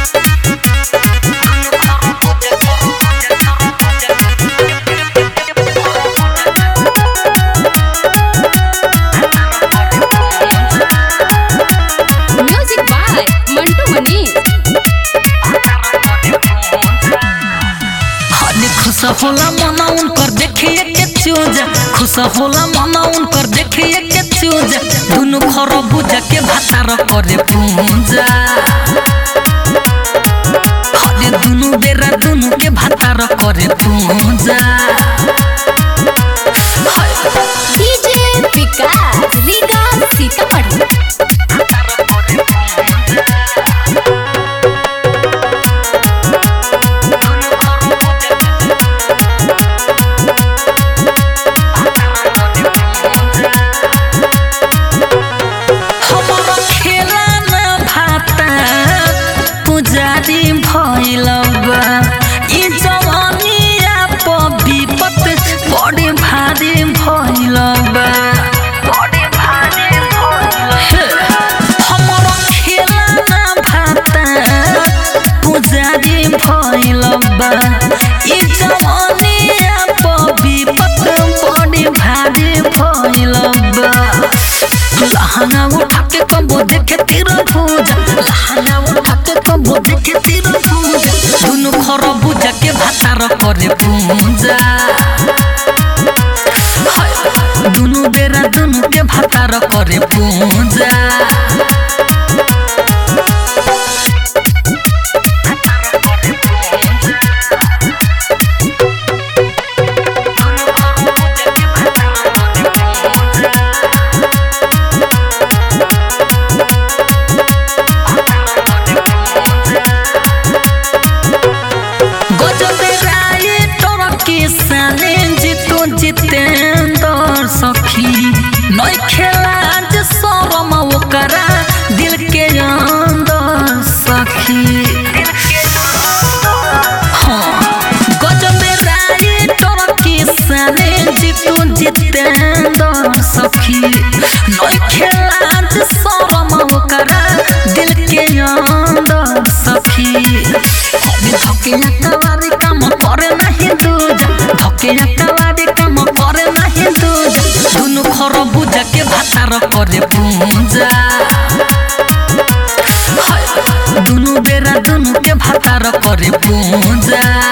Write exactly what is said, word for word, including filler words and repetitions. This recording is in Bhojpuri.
खुश होला मना उनकर देखिए के चूजा खुश होला मना उनकर देखिए के चूजा दुनु खरबूज के भातार करे पूजा हले दुनु बेरा दुनु के भातार करे पूजा डीजे विकास लीगा सीतामढ़ी बड़े भारी भइल बा बड़े भारी भइल हमरो खेला ना भाता पुजारी भइल बा ई जवानिया प विपत बड़े भारी भइल बा लहंगा उठा के कबो देखे तीर भूजा लहंगा उठा के कबो देखे तीर भूजा दुनु खरबूज के भातार करे पूजा दुनु बेरा दुनु के भातार करे पूजा जितेंद्र सखी नई खेला जे शरम ओकरा दिल के अंदर सखी हाँ गजब राइटर किसाने जीतू जितेंद्र सखी नई खेला जे शरम ओकरा दिल के अंदर सखी अभी धके कवारी काम करे नहीं दूजा धके कवारी काम करे नहीं दूजा दुनु खरबूज के भातार करे पूजा दुनु बेरा दुनु के भातार करे पूजा।